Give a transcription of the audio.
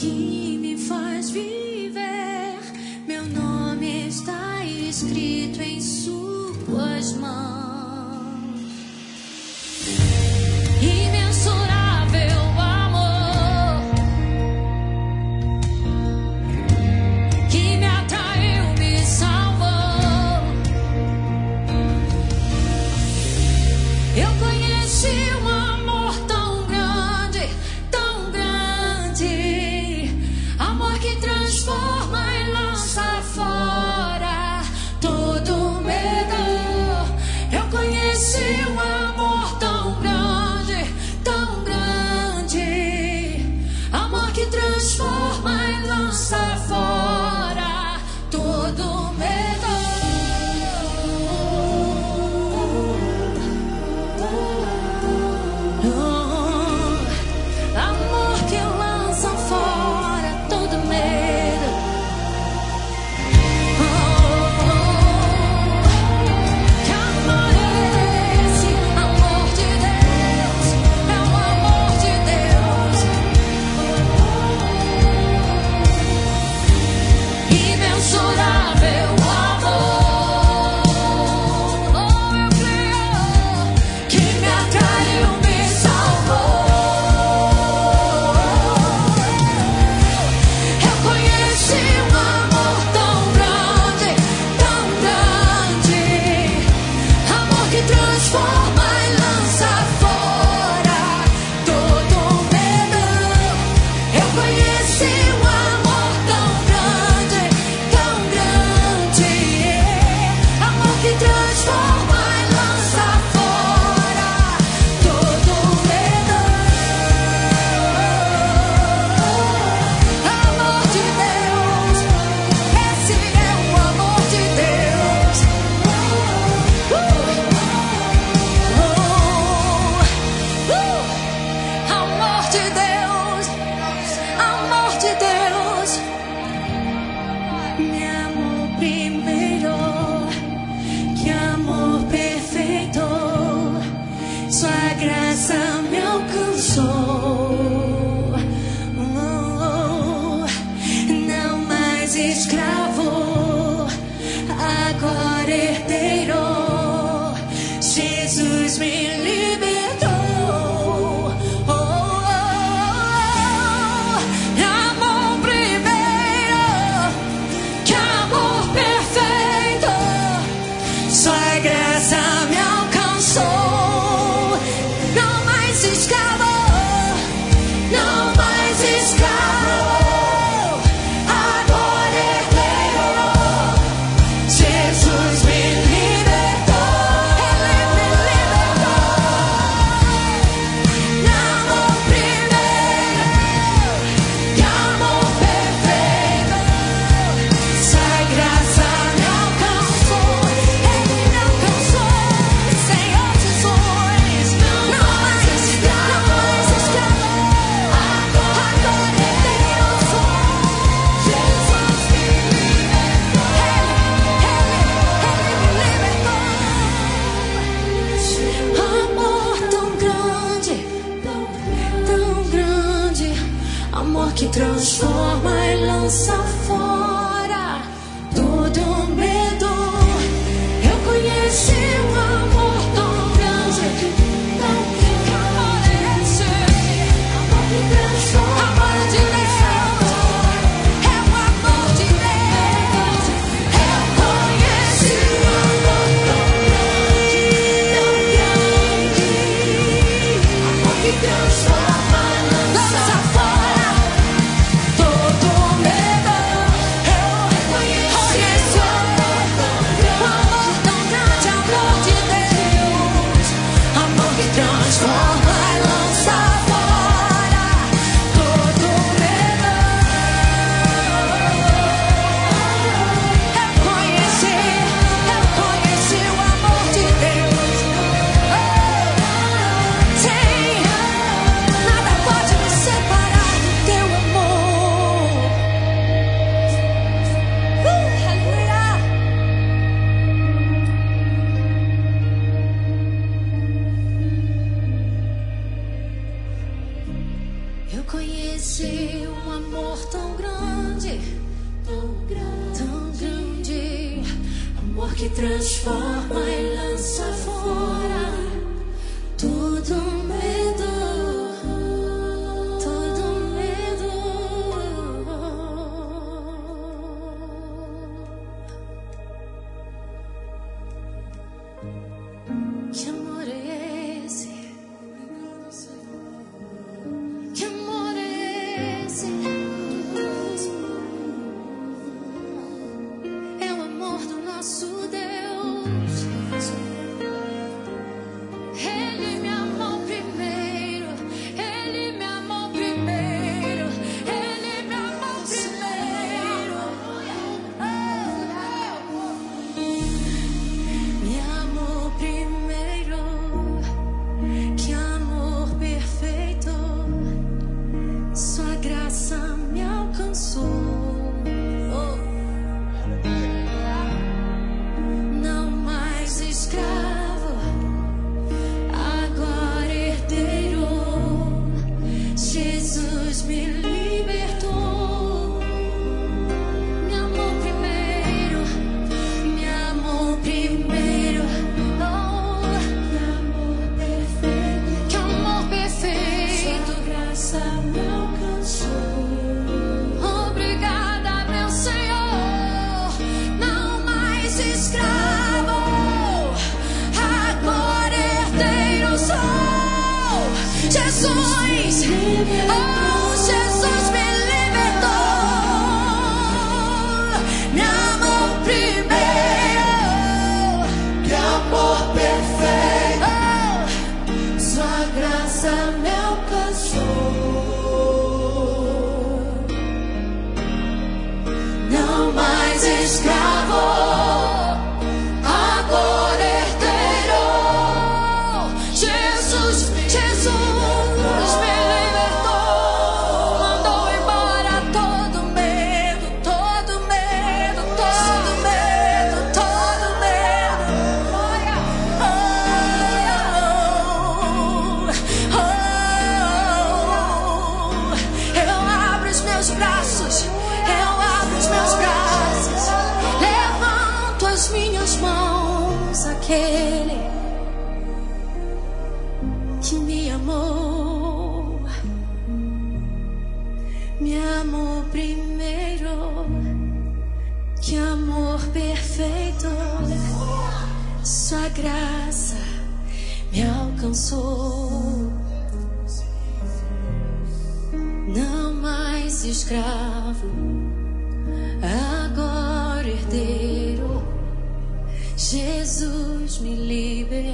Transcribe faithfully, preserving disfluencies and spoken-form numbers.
que me faz viver. Meu nome está escrito em suas mãos. Imensurável amor que me atraiu, me salvou. Eu conheci um amor tão grande, tão grande, amor que transforma e lança fora todo medo. Eu conheci um amor tão grande, tão grande, amor que transforma e lança fora todo medo. Amor que lança fora todo medo. Que amor é esse? Amor de Deus, é o amor de Deus. Imensurável amor, oh, eu creio que me atraiu, me salvou. Eu conheci um amor tão grande, tão grande, amor que transforma e lança fora todo medo. Eu conheci um amor tão grande, tão grande, amor que transforma e lança fora todo medo. Amor de Deus, esse é o amor de Deus. Uh, uh, uh, amor de Deus, amor de Deus. Me amou primeiro, que amor perfeito, sua graça me alcançou. Oh, não mais escravo, agora herdeiro. Jesus me libertou. Oh, amor primeiro, que amor perfeito, sua graça me alcançou. Não mais escravo, não mais escravo, agora herdeiro. Jesus me libertou, Ele me libertou. Amor primeiro, que amor perfeito, sua graça me alcançou. Ele me alcançou, Senhor Jesus. Não mais escravo, não mais escravo, agora herdeiro sou. Jesus me libertou, Ele, Ele me libertou. Amor tão grande, tão grande, amor que transforma e lança fora todo medo. Eu conheci um amor tão grande, tão grande. Que amor é esse? Amor que transforma. Amor de Deus, é o amor de Deus. Eu conheci um amor tão grande, tão grande, amor que transforma, lança fora todo medo. Eu conheci um amor tão grande, amor de Deus, amor que transforma e lança fora todo medo. Eu conheci, eu conheci o amor de Deus. Sem nada pode me separar do teu amor. Uh, aleluia. Eu conheci um amor tão grande, tão grande, tão grande, amor que transforma e lança fora todo medo, todo medo. Que amor é esse? Que amor é esse? É o amor do nosso Deus. Ele me amou primeiro. Ele me amou primeiro. Ele me amou primeiro. Me amou primeiro. Que amor perfeito. Sua graça me alcançou. Não mais escravo, agora herdeiro. Jesus me libertou. Me amou primeiro, me amou primeiro. Oh, que amor perfeito, que amor perfeito. Sua graça me alcançou. Obrigada, meu Senhor. Não mais escravo, agora herdeiro sou. Jesus, oh, Jesus me libertou. Me amou primeiro. Que amor perfeito. Sua graça me alcançou. Não mais escravo, agora herdeiro. Jesus, Jesus me libertou. Mandou embora todo medo, todo medo, todo medo, todo medo. Oh, oh, oh. Eu abro os meus braços, eu abro os meus braços, levanto as minhas mãos àquele que me amou, me amou primeiro. Que amor perfeito, sua graça me alcançou. Não mais escravo, agora herdeiro. Jesus me libertou.